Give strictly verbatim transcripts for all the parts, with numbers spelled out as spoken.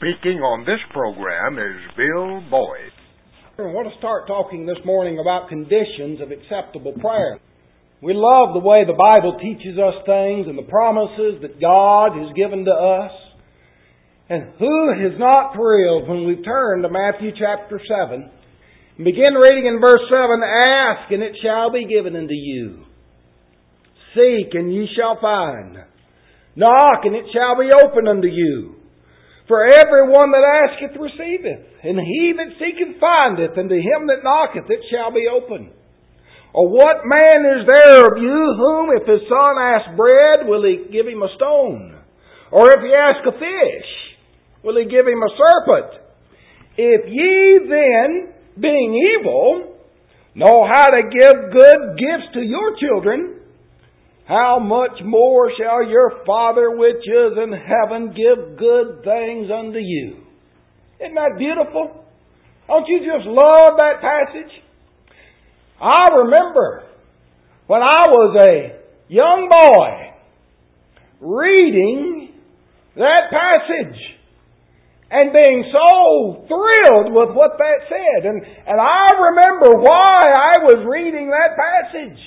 Speaking on this program is Bill Boyd. I want to start talking this morning about conditions of acceptable prayer. We love the way the Bible teaches us things and the promises that God has given to us. And who is not thrilled when we turn to Matthew chapter seven and begin reading in verse seven, "Ask, and it shall be given unto you. Seek, and ye shall find. Knock, and it shall be opened unto you. For every one that asketh receiveth, and he that seeketh findeth, and to him that knocketh it shall be opened. Or what man is there of you whom, if his son ask bread, will he give him a stone? Or if he ask a fish, will he give him a serpent? If ye then, being evil, know how to give good gifts to your children, how much more shall your Father which is in heaven give good things unto you?" Isn't that beautiful? Don't you just love that passage? I remember when I was a young boy reading that passage and being so thrilled with what that said. And, and I remember why I was reading that passage.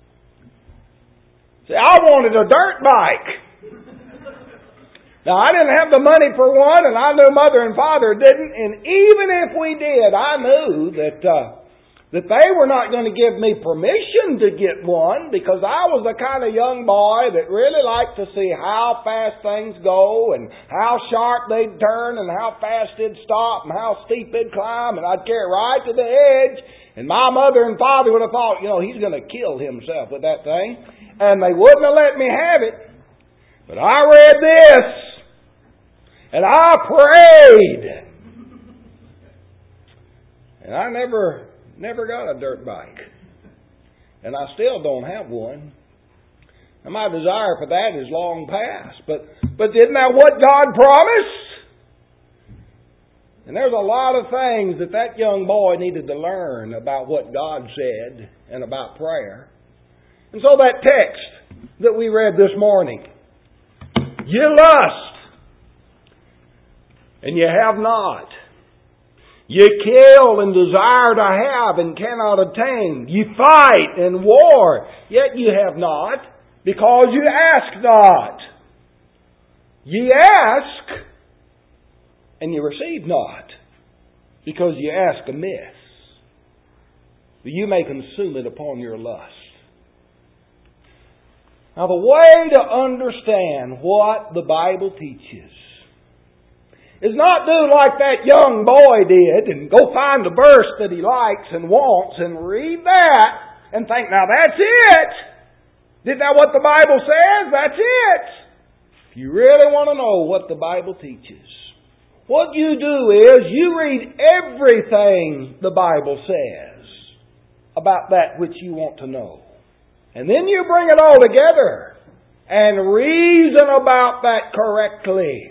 See, I wanted a dirt bike. Now, I didn't have the money for one, and I knew Mother and Father didn't. And even if we did, I knew that uh, that they were not going to give me permission to get one, because I was the kind of young boy that really liked to see how fast things go and how sharp they'd turn and how fast it'd stop and how steep it'd climb, and I'd carry it right to the edge. And my mother and father would have thought, you know, he's going to kill himself with that thing. And they wouldn't have let me have it. But I read this, and I prayed. And I never, never got a dirt bike. And I still don't have one. And my desire for that is long past. But, but isn't that what God promised? And there's a lot of things that that young boy needed to learn about what God said and about prayer. And so that text that we read this morning, "You lust, and you have not. You kill and desire to have and cannot obtain. You fight and war, yet you have not, because you ask not. Ye ask, and you receive not, because you ask amiss, that you may consume it upon your lust." Now, the way to understand what the Bible teaches is not do like that young boy did and go find a verse that he likes and wants and read that and think, now that's it. Isn't that what the Bible says? That's it. If you really want to know what the Bible teaches, what you do is you read everything the Bible says about that which you want to know. And then you bring it all together and reason about that correctly.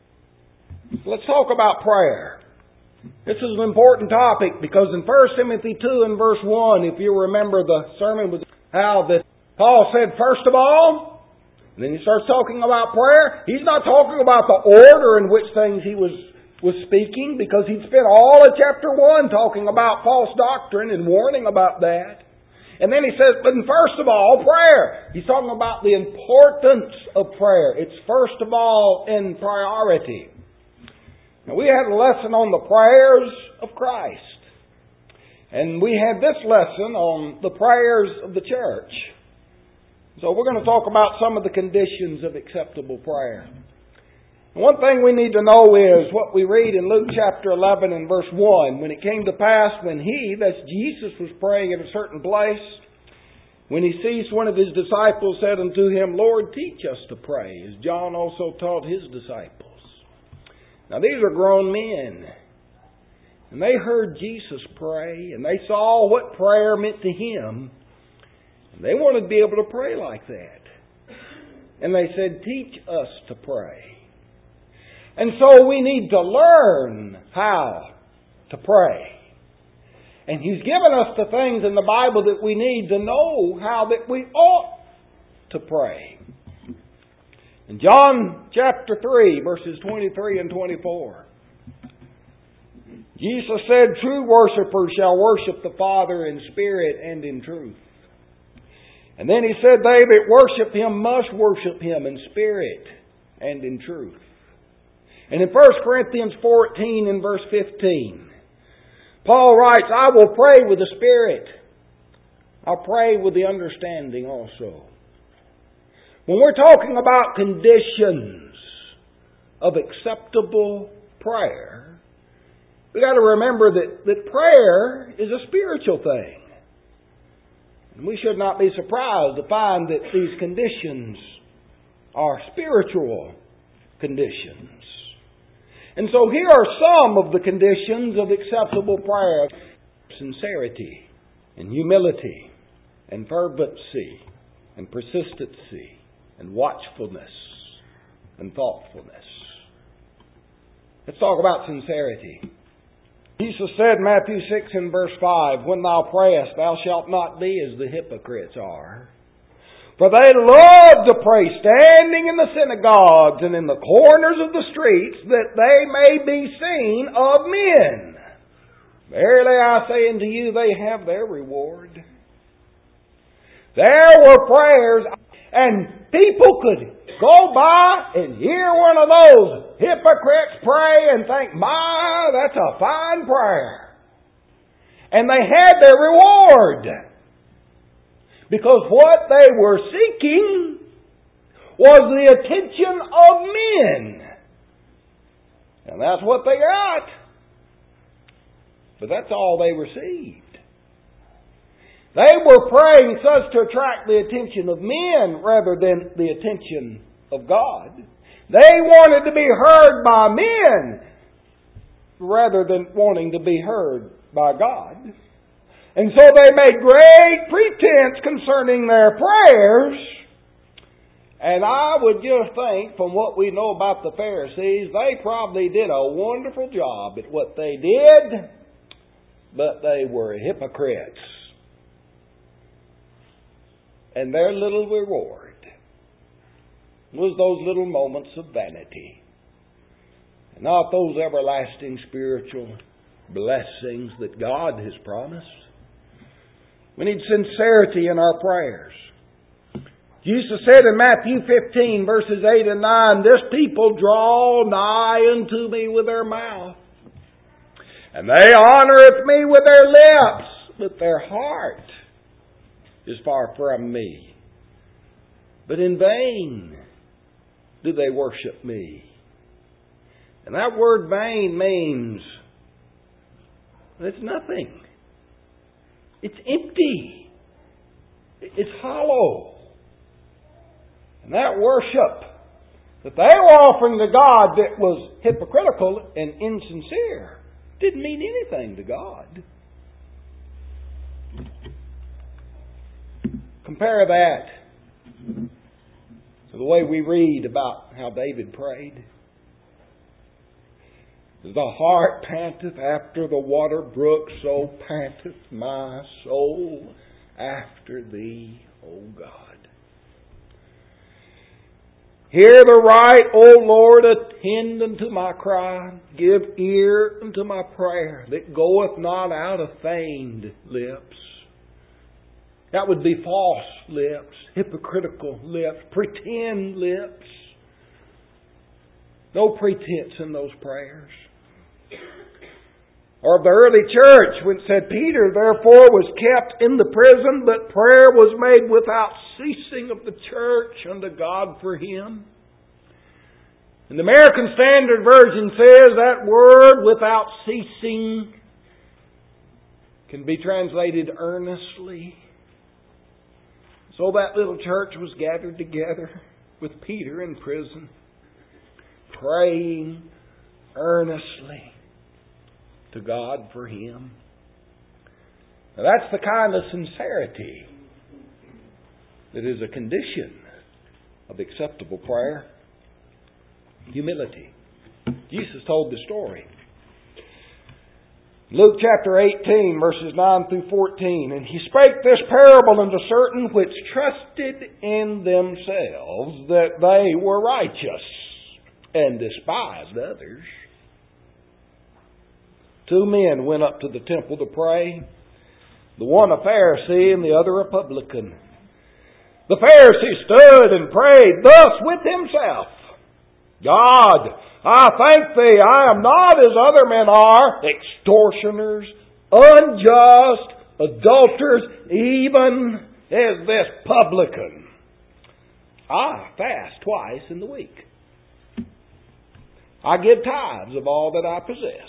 Let's talk about prayer. This is an important topic because in First Timothy two and verse one, if you remember the sermon, was how that Paul said, first of all, and then he starts talking about prayer. He's not talking about the order in which things he was, was speaking, because he'd spent all of chapter one talking about false doctrine and warning about that. And then he says, but first of all, prayer. He's talking about the importance of prayer. It's first of all in priority. Now, we had a lesson on the prayers of Christ. And we had this lesson on the prayers of the church. So we're going to talk about some of the conditions of acceptable prayer. One thing we need to know is what we read in Luke chapter eleven and verse one. When it came to pass, when he, that's Jesus, was praying at a certain place, when he ceased, one of his disciples said unto him, Lord, teach us to pray, as John also taught his disciples. Now these are grown men. And they heard Jesus pray, and they saw what prayer meant to him. And they wanted to be able to pray like that. And they said, teach us to pray. And so we need to learn how to pray. And He's given us the things in the Bible that we need to know how that we ought to pray. In John chapter three, verses twenty-three and twenty-four, Jesus said, true worshipers shall worship the Father in spirit and in truth. And then He said, they that worship Him must worship Him in spirit and in truth. And in First Corinthians fourteen and verse fifteen, Paul writes, I will pray with the Spirit. I'll pray with the understanding also. When we're talking about conditions of acceptable prayer, we've got to remember that, that prayer is a spiritual thing. And we should not be surprised to find that these conditions are spiritual conditions. And so here are some of the conditions of acceptable prayer. Sincerity and humility and fervency and persistency and watchfulness and thoughtfulness. Let's talk about sincerity. Jesus said in Matthew six and verse five, when thou prayest, thou shalt not be as the hypocrites are. For they love to pray standing in the synagogues and in the corners of the streets, that they may be seen of men. Verily I say unto you, they have their reward. There were prayers, and people could go by and hear one of those hypocrites pray and think, my, that's a fine prayer. And they had their reward. Because what they were seeking was the attention of men. And that's what they got. But that's all they received. They were praying such to attract the attention of men rather than the attention of God. They wanted to be heard by men rather than wanting to be heard by God. And so they made great pretense concerning their prayers. And I would just think, from what we know about the Pharisees, they probably did a wonderful job at what they did, but they were hypocrites. And their little reward was those little moments of vanity, and not those everlasting spiritual blessings that God has promised. We need sincerity in our prayers. Jesus said in Matthew fifteen, verses eight and nine, this people draw nigh unto me with their mouth, and they honoreth me with their lips, but their heart is far from me. But in vain do they worship me. And that word vain means it's nothing. It's empty. It's hollow. And that worship that they were offering to God that was hypocritical and insincere didn't mean anything to God. Compare that to the way we read about how David prayed. The heart panteth after the water brook, so panteth my soul after Thee, O God. Hear the right, O Lord, attend unto my cry. Give ear unto my prayer, that goeth not out of feigned lips. That would be false lips, hypocritical lips, pretend lips. No pretense in those prayers. Or the early church, when it said, Peter therefore was kept in the prison, but prayer was made without ceasing of the church unto God for him. And the American Standard Version says that word without ceasing can be translated earnestly. So that little church was gathered together with Peter in prison, praying earnestly to God for him. Now that's the kind of sincerity that is a condition of acceptable prayer. Humility. Jesus told the story. Luke chapter eighteen, verses nine through fourteen. And he spake this parable unto certain which trusted in themselves that they were righteous, and despised others. Two men went up to the temple to pray, the one a Pharisee and the other a publican. The Pharisee stood and prayed thus with himself, God, I thank Thee, I am not as other men are, extortioners, unjust, adulterers, even as this publican. I fast twice in the week. I give tithes of all that I possess.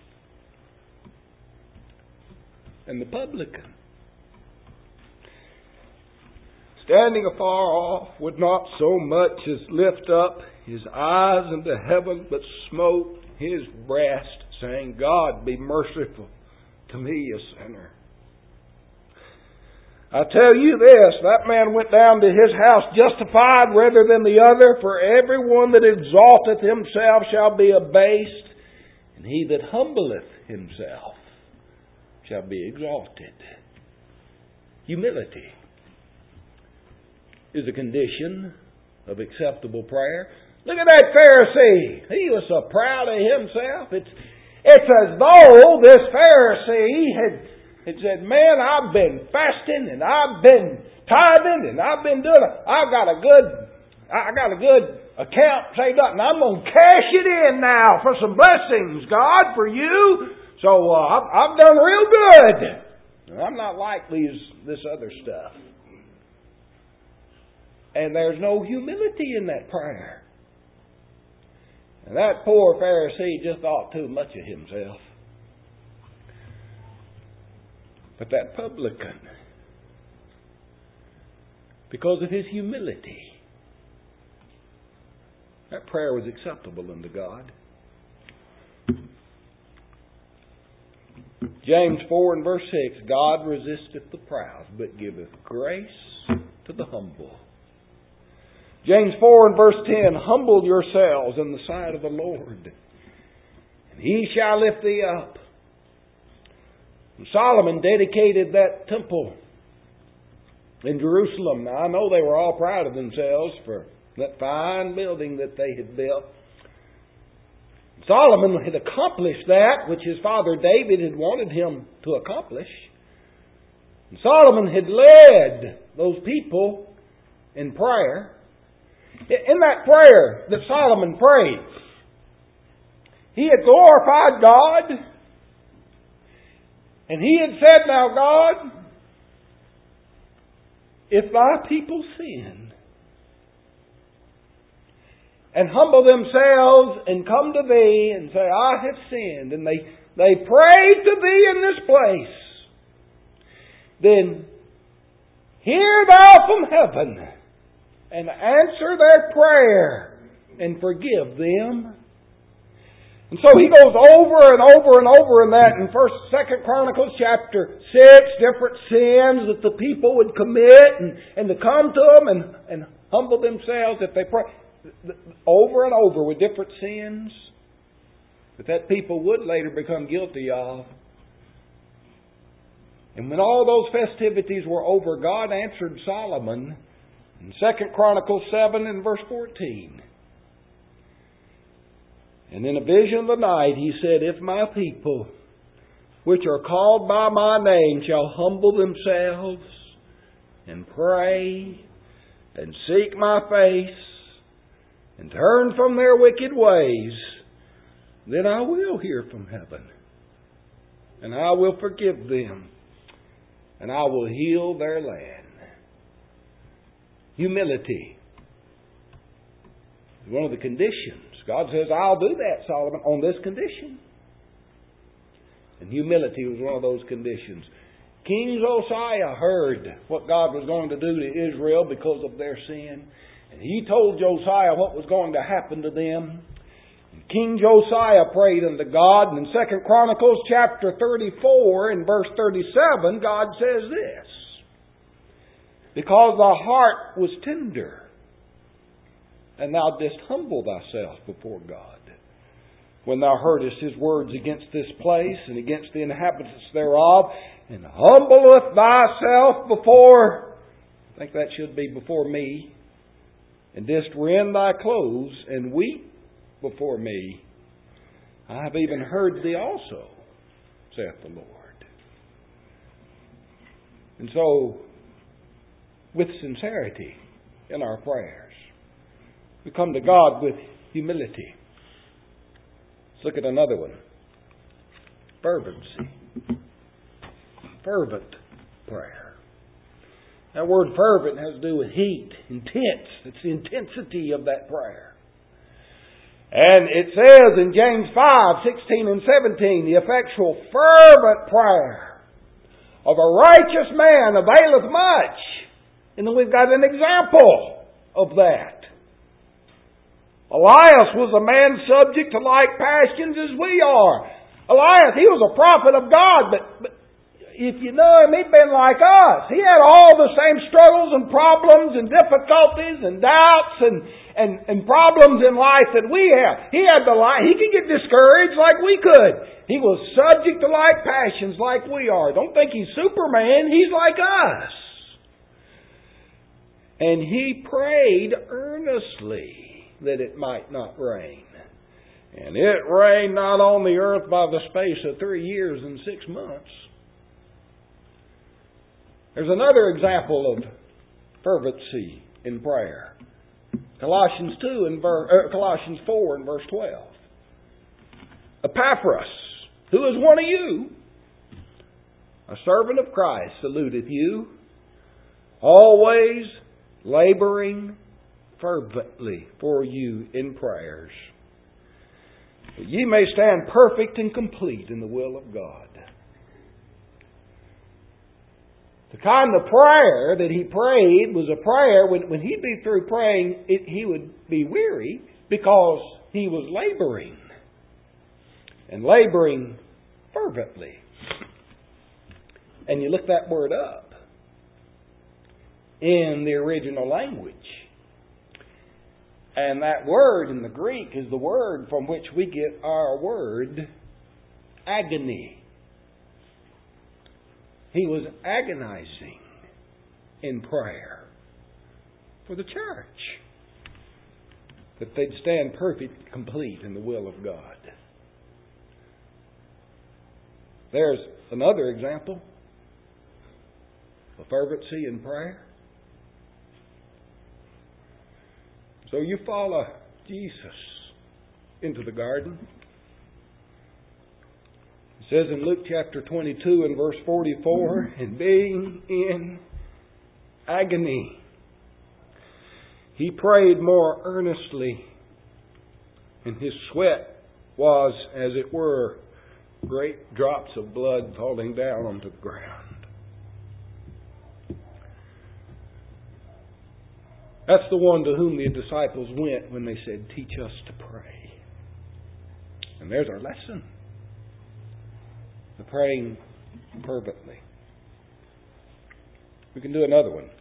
And the publican, standing afar off, would not so much as lift up his eyes into heaven, but smote his breast, saying, God, be merciful to me, a sinner. I tell you this, that man went down to his house justified rather than the other, for everyone that exalteth himself shall be abased, and he that humbleth himself shall be exalted. Humility is a condition of acceptable prayer. Look at that Pharisee. He was so proud of himself. It's, it's as though this Pharisee had, had said, man, I've been fasting and I've been tithing and I've been doing it. I've got a good, I got a good account saved up and I'm going to cash it in now for some blessings, God, for you. So uh, I've, I've done real good. I'm not like these this other stuff. And there's no humility in that prayer. And that poor Pharisee just thought too much of himself. But that publican, because of his humility, that prayer was acceptable unto God. James four and verse six, God resisteth the proud, but giveth grace to the humble. James four and verse ten, humble yourselves in the sight of the Lord, and He shall lift thee up. And Solomon dedicated that temple in Jerusalem. Now I know they were all proud of themselves for that fine building that they had built. Solomon had accomplished that which his father David had wanted him to accomplish. And Solomon had led those people in prayer. In that prayer that Solomon prayed, he had glorified God. And he had said, now God, if thy people sin and humble themselves and come to thee and say, I have sinned, and they, they pray to thee in this place, then hear thou from heaven and answer their prayer and forgive them. And so he goes over and over and over in that in First, Second Chronicles chapter six, different sins that the people would commit, and, and to come to them and, and humble themselves if they pray. Over and over with different sins that that people would later become guilty of. And when all those festivities were over, God answered Solomon in Second Chronicles seven and verse fourteen. And in a vision of the night he said, if my people, which are called by my name, shall humble themselves and pray and seek my face and turn from their wicked ways, then I will hear from heaven, and I will forgive them, and I will heal their land. Humility is one of the conditions. God says, I'll do that, Solomon, on this condition. And humility was one of those conditions. King Josiah heard what God was going to do to Israel because of their sin. And he told Josiah what was going to happen to them. And King Josiah prayed unto God. And in Second Chronicles chapter thirty-four and verse thirty-seven, God says this. Because thy heart was tender, and thou didst humble thyself before God, when thou heardest His words against this place and against the inhabitants thereof, and humbleth thyself before, I think that should be before me, and didst rend thy clothes and weep before me, I have even heard thee also, saith the Lord. And so, with sincerity in our prayers, we come to God with humility. Let's look at another one. Fervency. Fervent prayer. That word fervent has to do with heat, intense. It's the intensity of that prayer. And it says in James five, sixteen and seventeen, the effectual fervent prayer of a righteous man availeth much. And then we've got an example of that. Elias was a man subject to like passions as we are. Elias, he was a prophet of God, but, but if you know him, he'd been like us. He had all the same struggles and problems and difficulties and doubts and, and, and problems in life that we have. He had the life. He could get discouraged like we could. He was subject to like passions like we are. Don't think he's Superman. He's like us. And he prayed earnestly that it might not rain. And it rained not on the earth by the space of three years and six months. There's another example of fervency in prayer. Colossians two and ver- uh, Colossians four and verse twelve. Epaphras, who is one of you, a servant of Christ, saluteth you, always laboring fervently for you in prayers, that ye may stand perfect and complete in the will of God. The kind of prayer that he prayed was a prayer, when, when he'd be through praying, it, he would be weary because he was laboring. And laboring fervently. And you look that word up in the original language. And that word in the Greek is the word from which we get our word agony. He was agonizing in prayer for the church, that they'd stand perfect, complete in the will of God. There's another example of fervency in prayer. So you follow Jesus into the garden. It says in Luke chapter twenty-two and verse forty-four, and being in agony, he prayed more earnestly, and his sweat was, as it were, great drops of blood falling down onto the ground. That's the one to whom the disciples went when they said, teach us to pray. And there's our lesson. The praying fervently. We can do another one.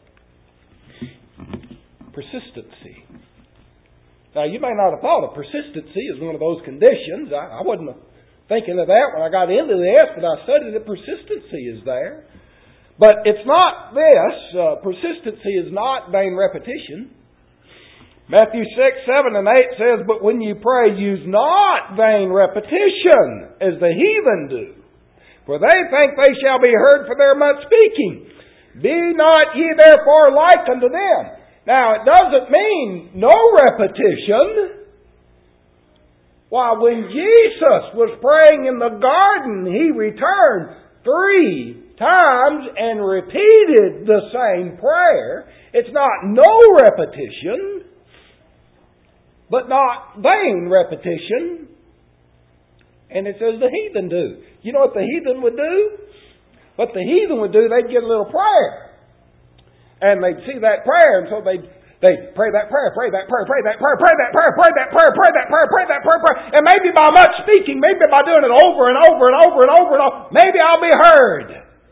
Persistency. Now, you may not have thought of persistency as one of those conditions. I, I wasn't thinking of that when I got into this, but I studied that persistency is there. But it's not this. Uh, persistency is not vain repetition. Matthew six, seven, and eight says, but when you pray, use not vain repetition, as the heathen do. For they think they shall be heard for their much speaking. Be not ye therefore like unto them. Now, it doesn't mean no repetition. Why, when Jesus was praying in the garden, He returned three times and repeated the same prayer. It's not no repetition, but not vain repetition. And it says the heathen do. You know what the heathen would do? What the heathen would do, they'd get a little prayer. And they'd see that prayer, and so they'd They pray that prayer, pray that prayer, pray that prayer, pray that prayer, pray that prayer, pray that prayer, pray that prayer, pray. And maybe by much speaking, maybe by doing it over and over and over and over and over, maybe I'll be heard.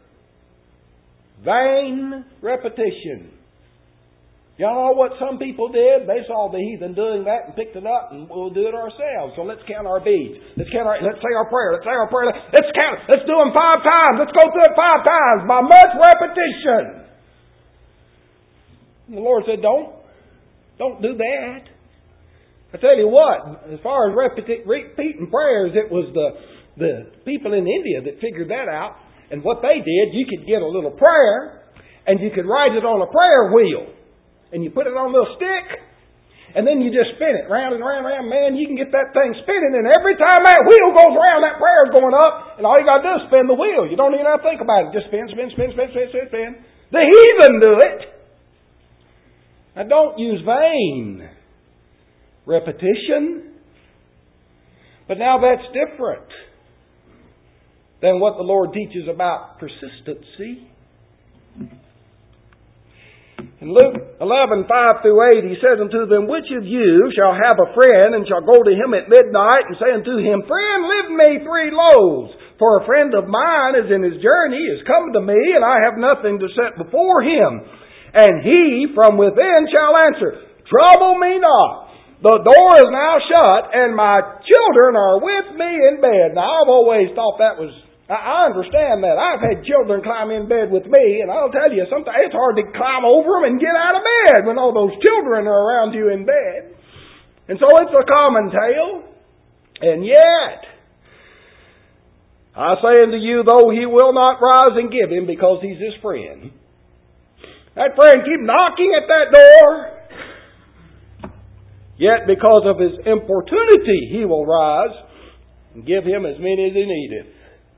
Vain repetition. Y'all know what some people did? They saw the heathen doing that and picked it up, and we'll do it ourselves. So let's count our beads. Let's count our, let's say our prayer. Let's say our prayer. Let's count. Let's do them five times. Let's go through it five times by much repetition. And the Lord said, don't. Don't do that. I tell you what, as far as repeti- repeating prayers, it was the the people in India that figured that out. And what they did, you could get a little prayer, and you could write it on a prayer wheel. And you put it on a little stick, and then you just spin it round and round and round. Man, you can get that thing spinning, and every time that wheel goes around, that prayer is going up, and all you got to do is spin the wheel. You don't even have to think about it. Just spin, spin, spin, spin, spin, spin, spin. The heathen do it. Now, don't use vain repetition. But now that's different than what the Lord teaches about persistency. In Luke eleven, five through eight, He says unto them, Which of you shall have a friend, and shall go to him at midnight, and say unto him, Friend, lend me three loaves, for a friend of mine is in his journey, is come to me, and I have nothing to set before him. And he from within shall answer, Trouble me not. The door is now shut, and my children are with me in bed. Now, I've always thought that was... I understand that. I've had children climb in bed with me, and I'll tell you, sometimes it's hard to climb over them and get out of bed when all those children are around you in bed. And so it's a common tale. And yet, I say unto you, though he will not rise and give him because he's his friend, that friend keep knocking at that door, yet because of his importunity he will rise and give him as many as he needeth.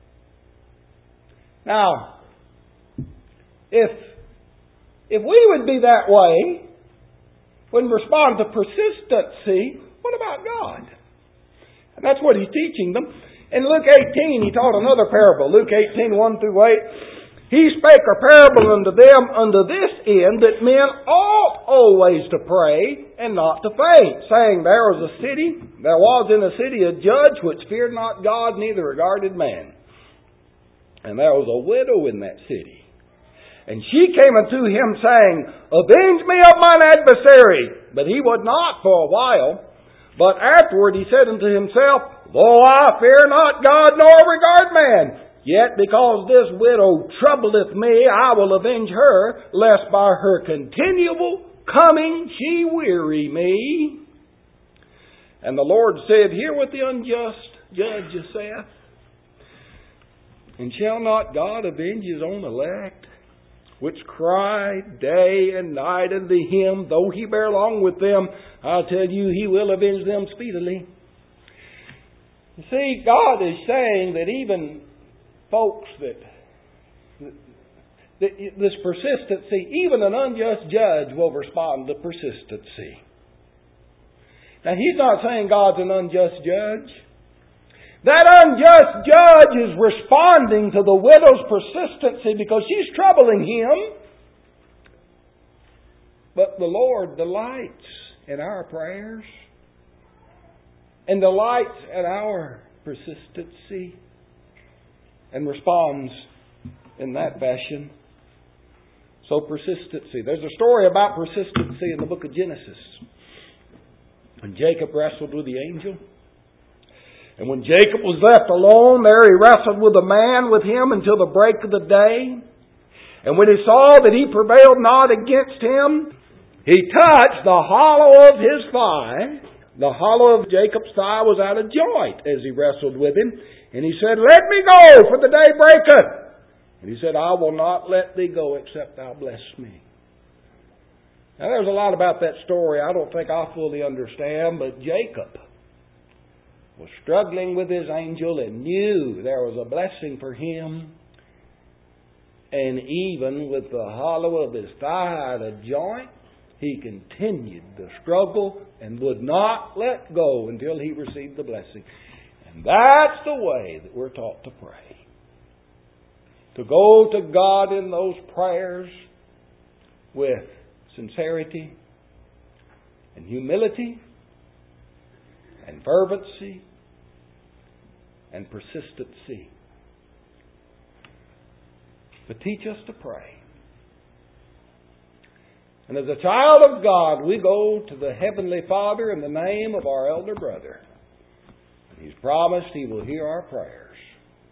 Now, if if we would be that way when we respond to persistency, what about God? And that's what He's teaching them. In Luke eighteen, He taught another parable. Luke eighteen, one through eight. He spake a parable unto them unto this end, that men ought always to pray and not to faint, saying, There was a city, there was in a city a judge which feared not God, neither regarded man. And there was a widow in that city. And she came unto him, saying, Avenge me of mine adversary. But he would not for a while. But afterward he said unto himself, Though I fear not God, nor regard man, yet because this widow troubleth me, I will avenge her, lest by her continual coming she weary me. And the Lord said, Hear what the unjust judge saith. And shall not God avenge His own elect, which cry day and night unto Him, though He bear long with them? I tell you, He will avenge them speedily. You see, God is saying that even folks that, that this persistency, even an unjust judge will respond to persistency. Now, He's not saying God's an unjust judge. That unjust judge is responding to the widow's persistency because she's troubling him. But the Lord delights in our prayers and delights in our persistency and responds in that fashion. So persistency. There's a story about persistency in the book of Genesis. When Jacob wrestled with the angel. And when Jacob was left alone there, he wrestled with a man with him until the break of the day. And when he saw that he prevailed not against him, he touched the hollow of his thigh. The hollow of Jacob's thigh was out of joint as he wrestled with him. And he said, Let me go, for the day breaketh. And he said, I will not let thee go except thou bless me. Now there's a lot about that story I don't think I fully understand, but Jacob was struggling with his angel and knew there was a blessing for him. And even with the hollow of his thigh out of joint, he continued the struggle and would not let go until he received the blessing. And that's the way that we're taught to pray. To go to God in those prayers with sincerity and humility and fervency and persistency. But teach us to pray. And as a child of God, we go to the Heavenly Father in the name of our elder brother. He's promised He will hear our prayers.